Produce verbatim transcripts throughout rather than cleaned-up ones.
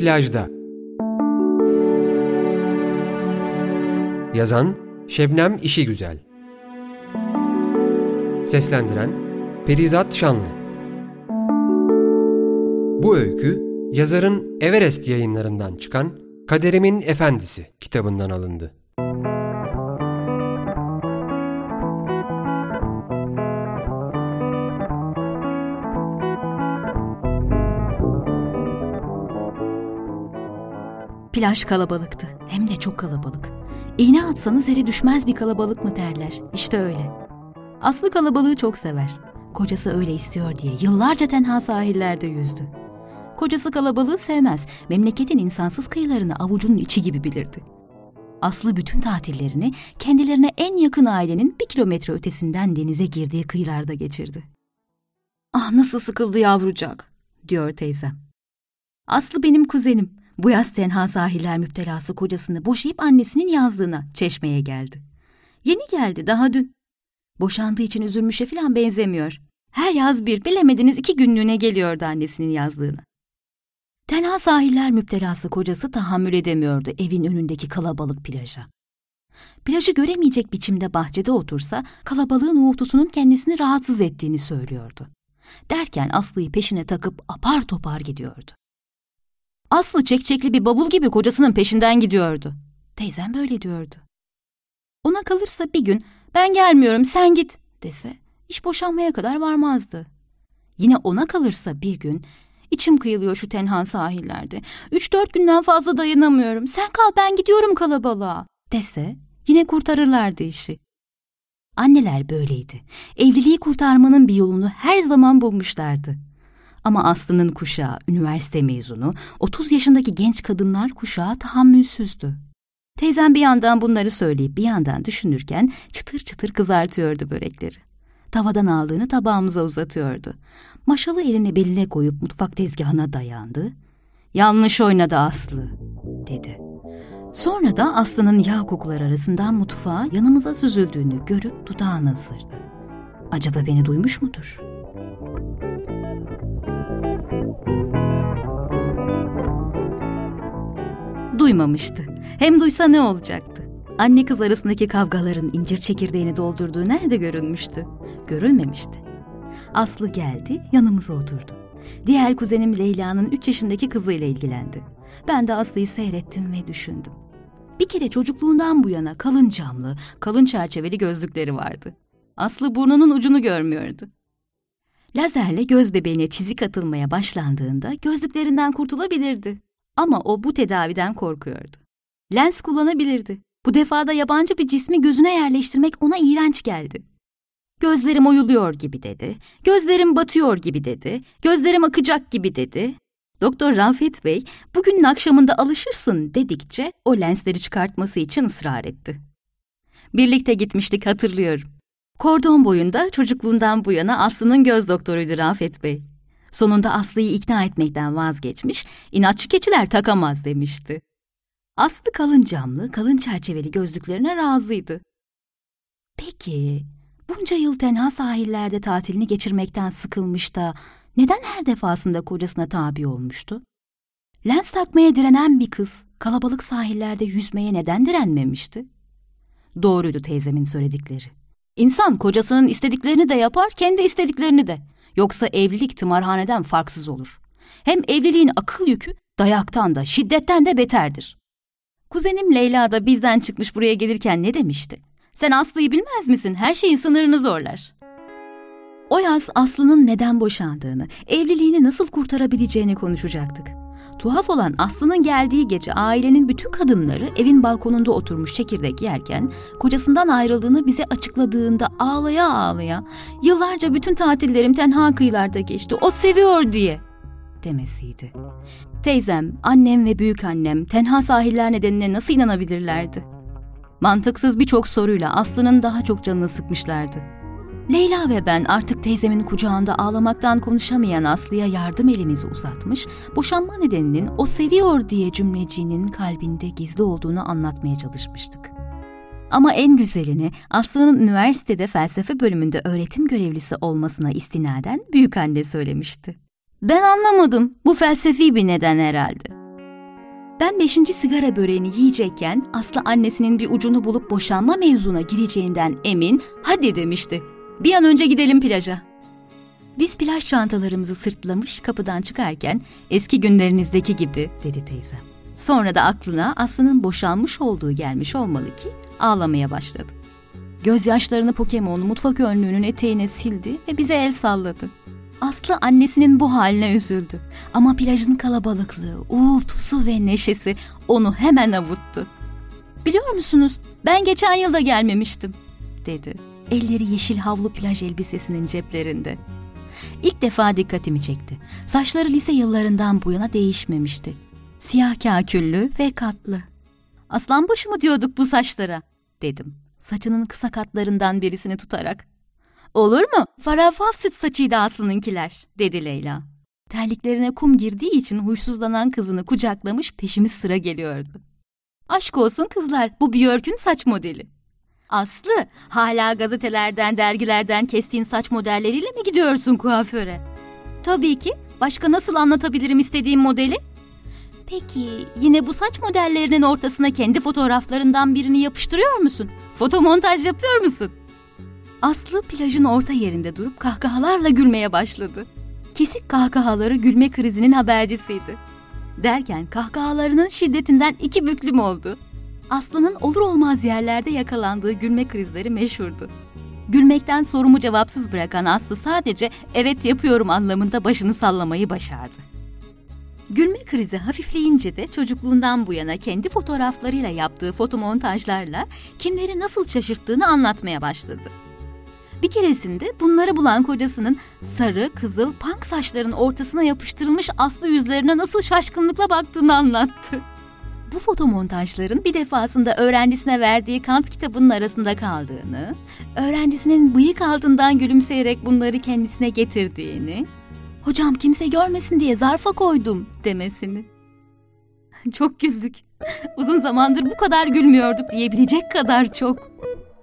Plajda. Yazan Şebnem İşigüzel. Seslendiren Perizat Şanlı. Bu öykü yazarın Everest Yayınlarından çıkan Kaderimin Efendisi kitabından alındı. Plaj kalabalıktı. Hem de çok kalabalık. İğne atsanız yere düşmez bir kalabalık mı derler. İşte öyle. Aslı kalabalığı çok sever. Kocası öyle istiyor diye yıllarca tenha sahillerde yüzdü. Kocası kalabalığı sevmez. Memleketin insansız kıyılarını avucunun içi gibi bilirdi. Aslı bütün tatillerini kendilerine en yakın ailenin bir kilometre ötesinden denize girdiği kıyılarda geçirdi. "Ah, nasıl sıkıldı yavrucak," diyor teyzem. Aslı benim kuzenim. Bu yaz tenha sahiller müptelası kocasını boşayıp annesinin yazlığına, Çeşme'ye geldi. Yeni geldi, daha dün. Boşandığı için üzülmüşe falan benzemiyor. Her yaz bir, bilemediniz iki günlüğüne geliyordu annesinin yazlığına. Tenha sahiller müptelası kocası tahammül edemiyordu evin önündeki kalabalık plaja. Plajı göremeyecek biçimde bahçede otursa kalabalığın uğultusunun kendisini rahatsız ettiğini söylüyordu. Derken Aslı'yı peşine takıp apar topar gidiyordu. Aslı çekçekli bir bavul gibi kocasının peşinden gidiyordu. Teyzem böyle diyordu. Ona kalırsa bir gün "Ben gelmiyorum, sen git," dese iş boşanmaya kadar varmazdı. Yine ona kalırsa bir gün "İçim kıyılıyor şu tenha sahillerde. Üç dört günden fazla dayanamıyorum. Sen kal, ben gidiyorum kalabalığa," dese yine kurtarırlardı işi. Anneler böyleydi. Evliliği kurtarmanın bir yolunu her zaman bulmuşlardı. Ama Aslı'nın kuşağı, üniversite mezunu, otuz yaşındaki genç kadınlar kuşağı tahammülsüzdü. Teyzem bir yandan bunları söyleyip bir yandan düşünürken çıtır çıtır kızartıyordu börekleri. Tavadan aldığını tabağımıza uzatıyordu. Maşalı elini beline koyup mutfak tezgahına dayandı. "Yanlış oynadı Aslı," dedi. Sonra da Aslı'nın yağ kokuları arasından mutfağa yanımıza süzüldüğünü görüp dudağını ısırdı. Acaba beni duymuş mudur? Duymamıştı. Hem duysa ne olacaktı? Anne kız arasındaki kavgaların incir çekirdeğini doldurduğu nerede görülmüştü? Görülmemişti. Aslı geldi, yanımıza oturdu. Diğer kuzenim Leyla'nın üç yaşındaki kızıyla ilgilendi. Ben de Aslı'yı seyrettim ve düşündüm. Bir kere çocukluğundan bu yana kalın camlı, kalın çerçeveli gözlükleri vardı. Aslı burnunun ucunu görmüyordu. Lazerle göz bebeğine çizik atılmaya başlandığında gözlüklerinden kurtulabilirdi. Ama o bu tedaviden korkuyordu. Lens kullanabilirdi. Bu defa da yabancı bir cismi gözüne yerleştirmek ona iğrenç geldi. "Gözlerim oyuluyor gibi," dedi. "Gözlerim batıyor gibi," dedi. "Gözlerim akacak gibi," dedi. Doktor Rafet Bey, "Bugünün akşamında alışırsın," dedikçe o lensleri çıkartması için ısrar etti. Birlikte gitmiştik, hatırlıyorum. Kordon boyunda çocukluğundan bu yana Aslı'nın göz doktoruydu Rafet Bey. Sonunda Aslı'yı ikna etmekten vazgeçmiş, "İnatçı keçiler takamaz," demişti. Aslı kalın camlı, kalın çerçeveli gözlüklerine razıydı. Peki, bunca yıl tenha sahillerde tatilini geçirmekten sıkılmış da neden her defasında kocasına tabi olmuştu? Lens takmaya direnen bir kız, kalabalık sahillerde yüzmeye neden direnmemişti? Doğruydu teyzemin söyledikleri. İnsan kocasının istediklerini de yapar, kendi istediklerini de. Yoksa evlilik tımarhaneden farksız olur. Hem evliliğin akıl yükü dayaktan da şiddetten de beterdir. Kuzenim Leyla da bizden çıkmış buraya gelirken ne demişti? "Sen Aslı'yı bilmez misin? Her şeyin sınırını zorlar." O yaz Aslı'nın neden boşandığını, evliliğini nasıl kurtarabileceğini konuşacaktık. Tuhaf olan Aslı'nın geldiği gece ailenin bütün kadınları evin balkonunda oturmuş çekirdek yerken kocasından ayrıldığını bize açıkladığında ağlaya ağlaya "Yıllarca bütün tatillerim tenha kıyılarda geçti, o seviyor," diye demesiydi. Teyzem, annem ve büyükannem tenha sahiller nedenine nasıl inanabilirlerdi? Mantıksız birçok soruyla Aslı'nın daha çok canını sıkmışlardı. Leyla ve ben artık teyzemin kucağında ağlamaktan konuşamayan Aslı'ya yardım elimizi uzatmış, boşanma nedeninin "o seviyor" diye cümleciğinin kalbinde gizli olduğunu anlatmaya çalışmıştık. Ama en güzelini Aslı'nın üniversitede felsefe bölümünde öğretim görevlisi olmasına istinaden büyükanne söylemişti. "Ben anlamadım, bu felsefi bir neden herhalde." Ben beşinci sigara böreğini yiyecekken Aslı annesinin bir ucunu bulup boşanma mevzuna gireceğinden emin, hadi demişti. Bir an önce gidelim plaja. Biz plaj çantalarımızı sırtlamış kapıdan çıkarken eski günlerinizdeki gibi dedi teyze. Sonra da aklına Aslı'nın boşanmış olduğu gelmiş olmalı ki ağlamaya başladı. Gözyaşlarını Pokemon mutfak önlüğünün eteğine sildi ve bize el salladı. Aslı annesinin bu haline üzüldü ama plajın kalabalıklığı, uğultusu ve neşesi onu hemen avuttu. Biliyor musunuz, ben geçen yıl da gelmemiştim dedi. Elleri yeşil havlu plaj elbisesinin ceplerinde. İlk defa dikkatimi çekti. Saçları lise yıllarından bu yana değişmemişti. Siyah kaküllü ve katlı. Aslanbaşı mı diyorduk bu saçlara dedim. Saçının kısa katlarından birisini tutarak. Olur mu? Farah Fawcett saçıydı Aslı'nınkiler dedi Leyla. Terliklerine kum girdiği için huysuzlanan kızını kucaklamış peşimiz sıra geliyordu. Aşk olsun kızlar, bu Björk'ün saç modeli. Aslı, hala gazetelerden, dergilerden kestiğin saç modelleriyle mi gidiyorsun kuaföre? Tabii ki. Başka nasıl anlatabilirim istediğim modeli? Peki, yine bu saç modellerinin ortasına kendi fotoğraflarından birini yapıştırıyor musun? Fotomontaj yapıyor musun? Aslı plajın orta yerinde durup kahkahalarla gülmeye başladı. Kesik kahkahaları gülme krizinin habercisiydi. Derken kahkahalarının şiddetinden iki büklüm oldu. Aslı'nın olur olmaz yerlerde yakalandığı gülme krizleri meşhurdu. Gülmekten sorumu cevapsız bırakan Aslı sadece evet yapıyorum anlamında başını sallamayı başardı. Gülme krizi hafifleyince de çocukluğundan bu yana kendi fotoğraflarıyla yaptığı fotomontajlarla kimleri nasıl şaşırttığını anlatmaya başladı. Bir keresinde bunları bulan kocasının sarı, kızıl, punk saçların ortasına yapıştırılmış Aslı yüzlerine nasıl şaşkınlıkla baktığını anlattı. Bu fotomontajların bir defasında öğrencisine verdiği Kant kitabının arasında kaldığını, öğrencisinin bıyık altından gülümseyerek bunları kendisine getirdiğini, "Hocam kimse görmesin diye zarfa koydum" demesini. Çok güldük. Uzun zamandır bu kadar gülmüyorduk diyebilecek kadar çok.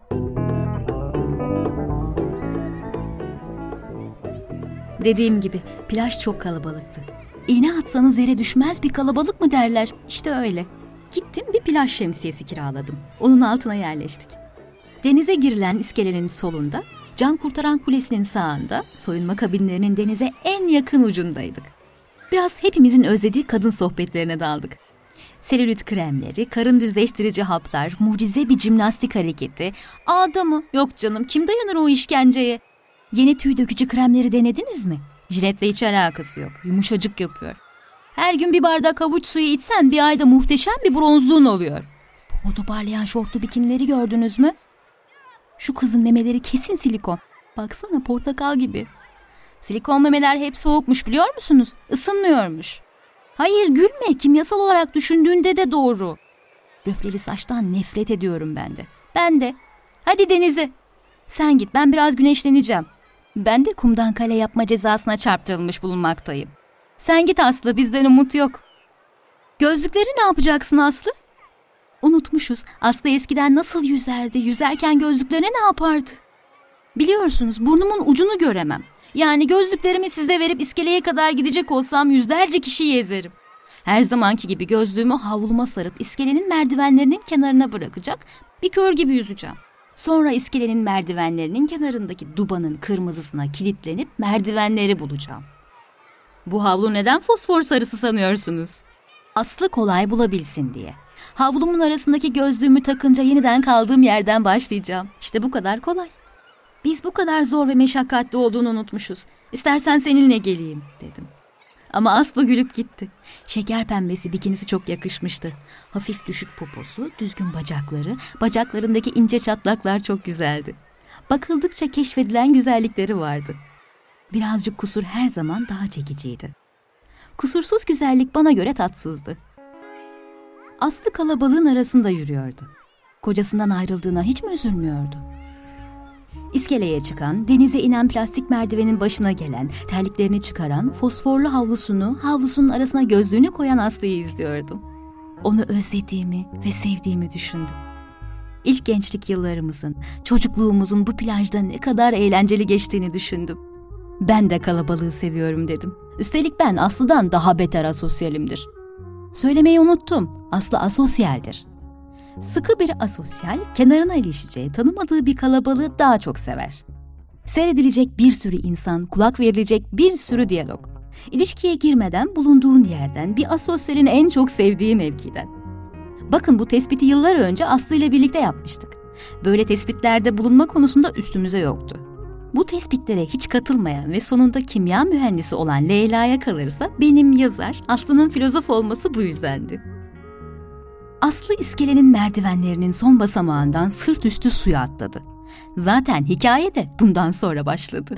Dediğim gibi plaj çok kalabalıktı. İğne atsanız yere düşmez bir kalabalık mı derler? İşte öyle. Gittim bir plaj şemsiyesi kiraladım. Onun altına yerleştik. Denize girilen iskelenin solunda, can kurtaran kulesinin sağında, soyunma kabinlerinin denize en yakın ucundaydık. Biraz hepimizin özlediği kadın sohbetlerine daldık. Selülit kremleri, karın düzleştirici haplar, mucize bir jimnastik hareketi. Ağda mı? Yok canım, kim dayanır o işkenceye? Yeni tüy dökücü kremleri denediniz mi? Jiletle hiç alakası yok. Yumuşacık yapıyor. Her gün bir bardak havuç suyu içsen bir ayda muhteşem bir bronzluğun oluyor. O toparlayan şortlu bikinileri gördünüz mü? Şu kızın memeleri kesin silikon. Baksana portakal gibi. Silikon memeler hep soğukmuş biliyor musunuz? Isınmıyormuş. Hayır gülme, kimyasal olarak düşündüğünde de doğru. Röfleli saçtan nefret ediyorum ben de. Ben de. Hadi denize. Sen git, ben biraz güneşleneceğim. Ben de kumdan kale yapma cezasına çarptırılmış bulunmaktayım. Sen git Aslı, bizden umut yok. Gözlükleri ne yapacaksın Aslı? Unutmuşuz. Aslı eskiden nasıl yüzerdi, yüzerken gözlüklerine ne yapardı? Biliyorsunuz burnumun ucunu göremem. Yani gözlüklerimi size verip iskeleye kadar gidecek olsam yüzlerce kişiyi ezerim. Her zamanki gibi gözlüğümü havluma sarıp iskelenin merdivenlerinin kenarına bırakacak, bir kör gibi yüzeceğim. Sonra iskelenin merdivenlerinin kenarındaki dubanın kırmızısına kilitlenip merdivenleri bulacağım. Bu havlu neden fosfor sarısı sanıyorsunuz? Aslı kolay bulabilsin diye. Havlumun arasındaki gözlüğümü takınca yeniden kaldığım yerden başlayacağım. İşte bu kadar kolay. Biz bu kadar zor ve meşakkatli olduğunu unutmuşuz. İstersen seninle geleyim dedim. Ama Aslı gülüp gitti. Şeker pembesi bikinisi çok yakışmıştı. Hafif düşük poposu, düzgün bacakları, bacaklarındaki ince çatlaklar çok güzeldi. Bakıldıkça keşfedilen güzellikleri vardı. Birazcık kusur her zaman daha çekiciydi. Kusursuz güzellik bana göre tatsızdı. Aslı kalabalığın arasında yürüyordu. Kocasından ayrıldığına hiç mi üzülmüyordu? İskeleye çıkan, denize inen plastik merdivenin başına gelen, terliklerini çıkaran, fosforlu havlusunu, havlusunun arasına gözlüğünü koyan Aslı'yı izliyordum. Onu özlediğimi ve sevdiğimi düşündüm. İlk gençlik yıllarımızın, çocukluğumuzun bu plajda ne kadar eğlenceli geçtiğini düşündüm. Ben de kalabalığı seviyorum dedim. Üstelik ben Aslı'dan daha beter asosyalimdir. Söylemeyi unuttum. Aslı asosyaldir. Sıkı bir asosyal, kenarına ilişeceği, tanımadığı bir kalabalığı daha çok sever. Seyredilecek bir sürü insan, kulak verilecek bir sürü diyalog. İlişkiye girmeden bulunduğun yerden, bir asosyalin en çok sevdiği mevkiden. Bakın, bu tespiti yıllar önce Aslı ile birlikte yapmıştık. Böyle tespitlerde bulunma konusunda üstümüze yoktu. Bu tespitlere hiç katılmayan ve sonunda kimya mühendisi olan Leyla'ya kalırsa benim yazar, Aslı'nın filozof olması bu yüzdendi. Aslı iskelenin merdivenlerinin son basamağından sırt üstü suya atladı. Zaten hikaye de bundan sonra başladı.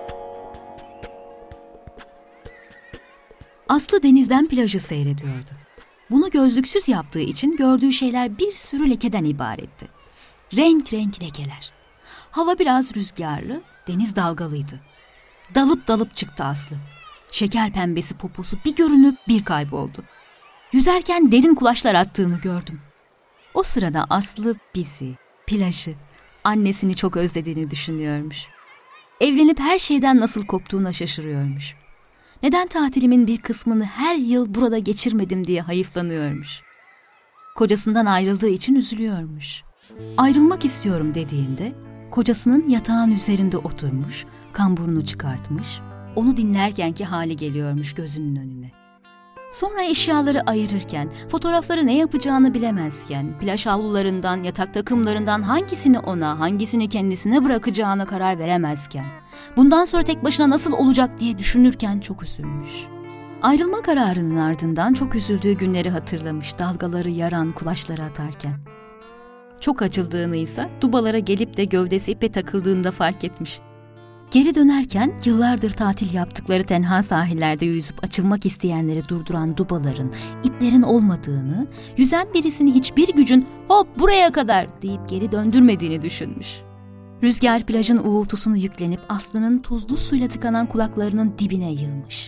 Aslı denizden plajı seyrediyordu. Bunu gözlüksüz yaptığı için gördüğü şeyler bir sürü lekeden ibaretti. Renk renk lekeler. Hava biraz rüzgarlı, deniz dalgalıydı. Dalıp dalıp çıktı Aslı. Şeker pembesi poposu bir görünüp bir kayboldu. Yüzerken derin kulaçlar attığını gördüm. O sırada Aslı bizi, plajı, annesini çok özlediğini düşünüyormuş. Evlenip her şeyden nasıl koptuğuna şaşırıyormuş. Neden tatilimin bir kısmını her yıl burada geçirmedim diye hayıflanıyormuş. Kocasından ayrıldığı için üzülüyormuş. Ayrılmak istiyorum dediğinde kocasının yatağın üzerinde oturmuş, kamburunu çıkartmış, onu dinlerkenki hali geliyormuş gözünün önüne. Sonra eşyaları ayırırken, fotoğrafları ne yapacağını bilemezken, plaj havlularından, yatak takımlarından hangisini ona, hangisini kendisine bırakacağına karar veremezken, bundan sonra tek başına nasıl olacak diye düşünürken çok üzülmüş. Ayrılma kararının ardından çok üzüldüğü günleri hatırlamış, dalgaları yaran kulaçları atarken. Çok açıldığını ise dubalara gelip de gövdesi ipe takıldığında fark etmiş. Geri dönerken yıllardır tatil yaptıkları tenha sahillerde yüzüp açılmak isteyenleri durduran dubaların, iplerin olmadığını, yüzen birisini hiçbir gücün "hop buraya kadar" deyip geri döndürmediğini düşünmüş. Rüzgar plajın uğultusunu yüklenip Aslı'nın tuzlu suyla tıkanan kulaklarının dibine yığmış.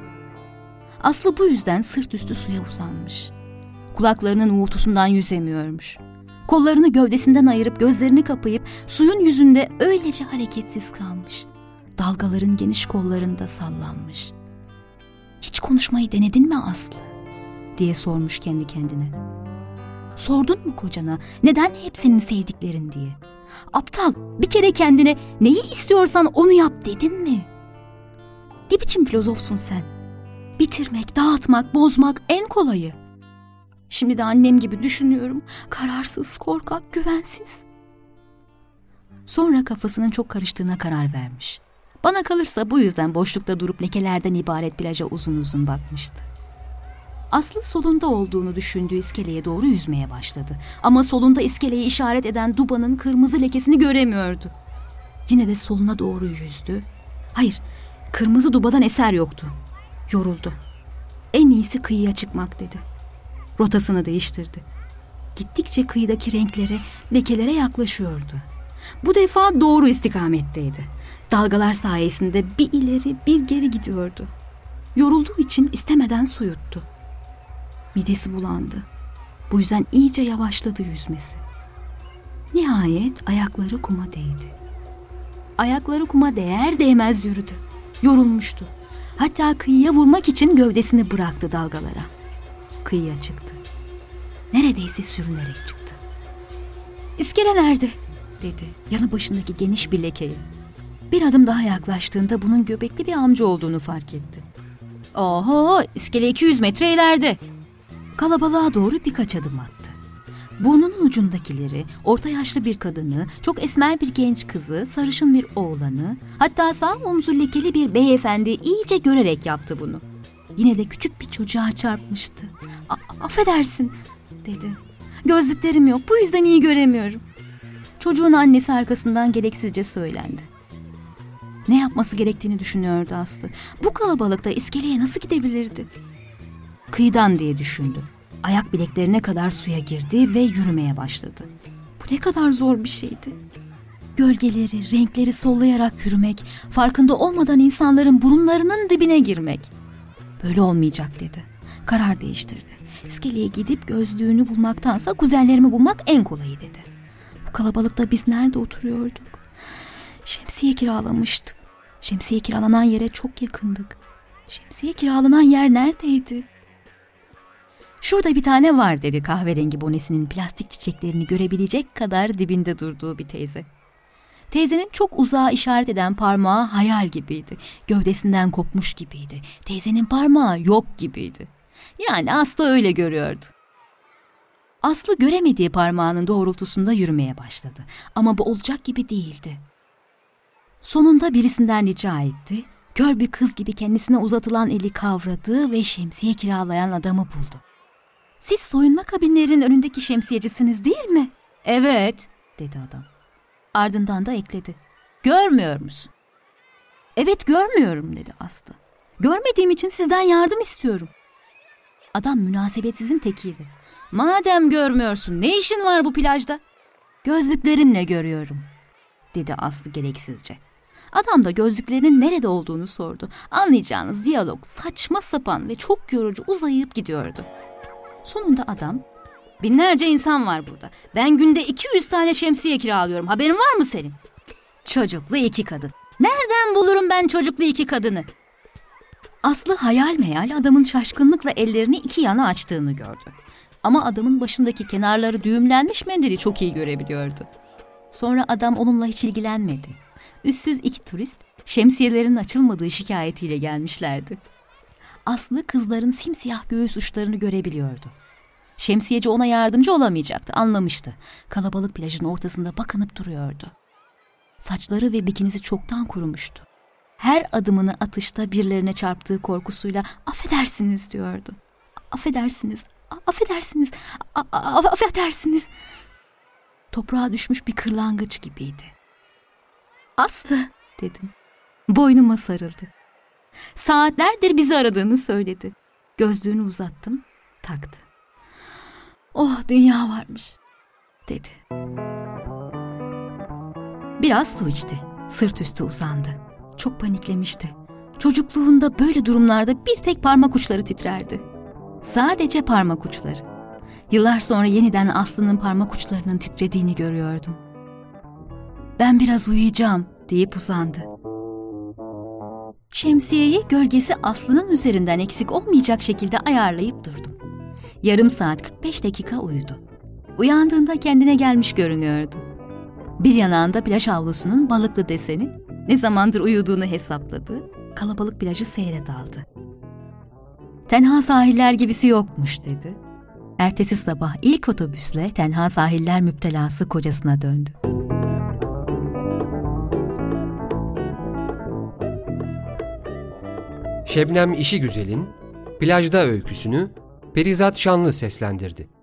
Aslı bu yüzden sırt üstü suya uzanmış. Kulaklarının uğultusundan yüzemiyormuş. Kollarını gövdesinden ayırıp gözlerini kapayıp suyun yüzünde öylece hareketsiz kalmış. Dalgaların geniş kollarında sallanmış. "Hiç konuşmayı denedin mi Aslı?" diye sormuş kendi kendine. "Sordun mu kocana neden hep senin sevdiklerin diye? Aptal, bir kere kendine neyi istiyorsan onu yap dedin mi? Ne biçim filozofsun sen? Bitirmek, dağıtmak, bozmak en kolayı. Şimdi de annem gibi düşünüyorum. Kararsız, korkak, güvensiz." Sonra kafasının çok karıştığına karar vermiş. Bana kalırsa bu yüzden boşlukta durup lekelerden ibaret plaja uzun uzun bakmıştı. Aslı solunda olduğunu düşündüğü iskeleye doğru yüzmeye başladı. Ama solunda iskeleyi işaret eden dubanın kırmızı lekesini göremiyordu. Yine de soluna doğru yüzdü. Hayır, kırmızı dubadan eser yoktu. Yoruldu. En iyisi kıyıya çıkmak dedi. Rotasını değiştirdi. Gittikçe kıyıdaki renklere, lekelere yaklaşıyordu. Bu defa doğru istikametteydi. Dalgalar sayesinde bir ileri bir geri gidiyordu. Yorulduğu için istemeden su yuttu. Midesi bulandı. Bu yüzden iyice yavaşladı yüzmesi. Nihayet ayakları kuma değdi. Ayakları kuma değer değmez yürüdü. Yorulmuştu. Hatta kıyıya vurmak için gövdesini bıraktı dalgalara. Kıyıya çıktı. Neredeyse sürünerek çıktı. "İskele nerede?" dedi yanı başındaki geniş bir lekeye. Bir adım daha yaklaştığında bunun göbekli bir amca olduğunu fark etti. "Oho, iskele iki yüz metre ileride." Kalabalığa doğru birkaç adım attı. Burnunun ucundakileri, orta yaşlı bir kadını, çok esmer bir genç kızı, sarışın bir oğlanı, hatta sağ omzu lekeli bir beyefendi iyice görerek yaptı bunu. Yine de küçük bir çocuğa çarpmıştı. "A- affedersin" dedi. "Gözlüklerim yok, bu yüzden iyi göremiyorum." Çocuğun annesi arkasından gereksizce söylendi. Ne yapması gerektiğini düşünüyordu Aslı. Bu kalabalıkta iskeleye nasıl gidebilirdi? Kıyıdan diye düşündü. Ayak bileklerine kadar suya girdi ve yürümeye başladı. Bu ne kadar zor bir şeydi. Gölgeleri, renkleri sollayarak yürümek, farkında olmadan insanların burunlarının dibine girmek. Böyle olmayacak dedi. Karar değiştirdi. İskeleye gidip gözlüğünü bulmaktansa kuzenlerimi bulmak en kolayı dedi. Bu kalabalıkta biz nerede oturuyorduk? Şemsiye kiralamıştık. Şemsiye kiralanan yere çok yakındık. Şemsiye kiralanan yer neredeydi? "Şurada bir tane var," dedi kahverengi bonesinin plastik çiçeklerini görebilecek kadar dibinde durduğu bir teyze. Teyzenin çok uzağa işaret eden parmağı hayal gibiydi. Gövdesinden kopmuş gibiydi. Teyzenin parmağı yok gibiydi. Yani Aslı öyle görüyordu. Aslı göremediği parmağının doğrultusunda yürümeye başladı. Ama bu olacak gibi değildi. Sonunda birisinden rica etti. Kör bir kız gibi kendisine uzatılan eli kavradı ve şemsiye kiralayan adamı buldu. "Siz soyunma kabinlerinin önündeki şemsiyecisiniz değil mi?" "Evet," dedi adam. Ardından da ekledi. "Görmüyor musun?" "Evet, görmüyorum," dedi Aslı. "Görmediğim için sizden yardım istiyorum." Adam münasebetsizin tekiydi. "Madem görmüyorsun, ne işin var bu plajda?" "Gözlüklerimle görüyorum," dedi Aslı gereksizce. Adam da gözlüklerinin nerede olduğunu sordu. Anlayacağınız diyalog saçma sapan ve çok yorucu uzayıp gidiyordu. Sonunda adam, "Binlerce insan var burada. Ben günde iki yüz tane şemsiye kiralıyorum. Haberin var mı senin?" "Çocuklu iki kadın." "Nereden bulurum ben çocuklu iki kadını?" Aslı hayal meyal adamın şaşkınlıkla ellerini iki yana açtığını gördü. Ama adamın başındaki kenarları düğümlenmiş mendili çok iyi görebiliyordu. Sonra adam onunla hiç ilgilenmedi. Üssüz iki turist şemsiyelerin açılmadığı şikayetiyle gelmişlerdi. Aslı kızların simsiyah göğüs uçlarını görebiliyordu. Şemsiyeci ona yardımcı olamayacaktı, anlamıştı. Kalabalık plajın ortasında bakınıp duruyordu. Saçları ve bikinisi çoktan kurumuştu. Her adımını atışta birilerine çarptığı korkusuyla "Affedersiniz," diyordu. "Affedersiniz, affedersiniz, a- a- affedersiniz." Toprağa düşmüş bir kırlangıç gibiydi. "Aslı," dedim. Boynuma sarıldı. Saatlerdir bizi aradığını söyledi. Gözlüğünü uzattım, taktı. "Oh, dünya varmış," dedi. Biraz su içti. Sırt üstü uzandı. Çok paniklemişti. Çocukluğunda böyle durumlarda bir tek parmak uçları titrerdi. Sadece parmak uçları. Yıllar sonra yeniden Aslı'nın parmak uçlarının titrediğini görüyordum. "Ben biraz uyuyacağım," deyip uzandı. Şemsiyeyi gölgesi Aslı'nın üzerinden eksik olmayacak şekilde ayarlayıp durdum. Yarım saat kırk beş dakika uyudu. Uyandığında kendine gelmiş görünüyordu. Bir yanağında plaj havlusunun balıklı deseni, ne zamandır uyuduğunu hesapladı, kalabalık plajı seyre daldı. "Tenha sahiller gibisi yokmuş," dedi. Ertesi sabah ilk otobüsle tenha sahiller müptelası kocasına döndü. Şebnem İşigüzel'in Plajda öyküsünü Perizat Şanlı seslendirdi.